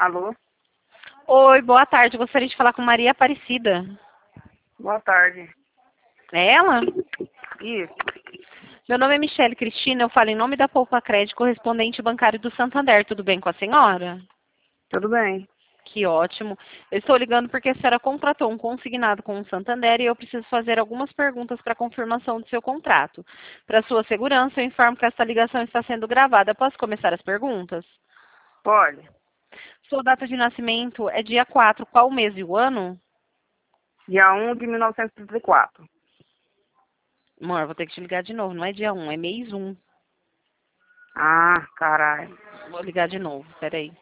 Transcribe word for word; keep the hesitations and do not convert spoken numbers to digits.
Alô? Oi, boa tarde. Gostaria de falar com Maria Aparecida. Boa tarde. É ela? Isso. Meu nome é Michele Cristina, eu falo em nome da Poupa Crédito, correspondente bancário do Santander. Tudo bem com a senhora? Tudo bem. Que ótimo. Eu estou ligando porque a senhora contratou um consignado com o Santander e eu preciso fazer algumas perguntas para confirmação do seu contrato. Para sua segurança, eu informo que esta ligação está sendo gravada. Posso começar as perguntas? Pode. Sua data de nascimento é dia quatro. Qual o mês e o ano? Dia um de mil novecentos e trinta e quatro. Amor, vou ter que te ligar de novo. Não é dia um, é mês um. Ah, caralho. Vou ligar de novo, peraí.